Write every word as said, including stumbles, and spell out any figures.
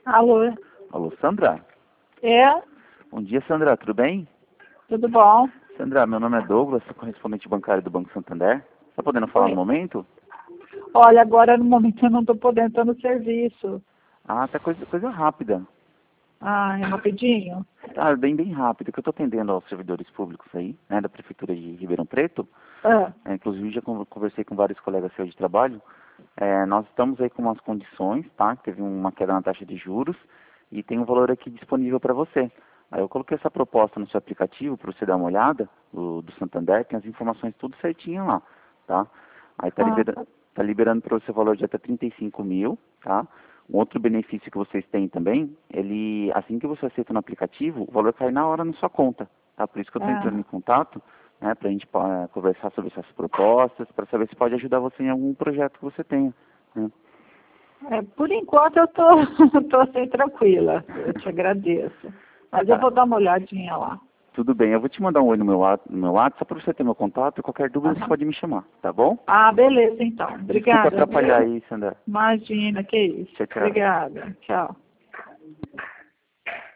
Alô? Alô, Sandra? É? Bom dia, Sandra. Tudo bem? Tudo bom? Sandra, meu nome é Douglas, sou correspondente bancário do Banco Santander. Está podendo falar Oi. no momento? Olha, agora no momento eu não estou podendo, estar no serviço. Ah, tá coisa, coisa rápida. Ah, é rapidinho? Tá, bem, bem rápido, que eu estou atendendo aos servidores públicos aí, né, da Prefeitura de Ribeirão Preto. Ah, É, inclusive, já con- conversei com vários colegas seus de trabalho. É, nós estamos aí com umas condições, tá? Teve uma queda na taxa de juros e tem um valor aqui disponível para você. Aí eu coloquei essa proposta no seu aplicativo para você dar uma olhada, do, do Santander, tem as informações tudo certinho lá, tá? Aí tá, ah, libera, tá liberando para você o valor de até trinta e cinco mil, tá? Um outro benefício que vocês têm também, ele, assim que você aceita no aplicativo, o valor cai na hora na sua conta, tá? Por isso que eu estou entrando em ah. contato, né, para a gente eh, conversar sobre essas propostas, para saber se pode ajudar você em algum projeto que você tenha, né? É, por enquanto eu tô, tô assim tranquila. Eu te agradeço. Mas eu Tá, vou dar uma olhadinha lá. tudo bem, eu vou te mandar um oi no meu, wa- no meu WhatsApp, só para você ter meu contato, e qualquer dúvida você Aham. pode me chamar, tá bom? Ah, beleza então. Desculpa Obrigada, atrapalhar viu? aí, Sandra. Imagina, que isso. Tchau, tchau. Obrigada. Tchau.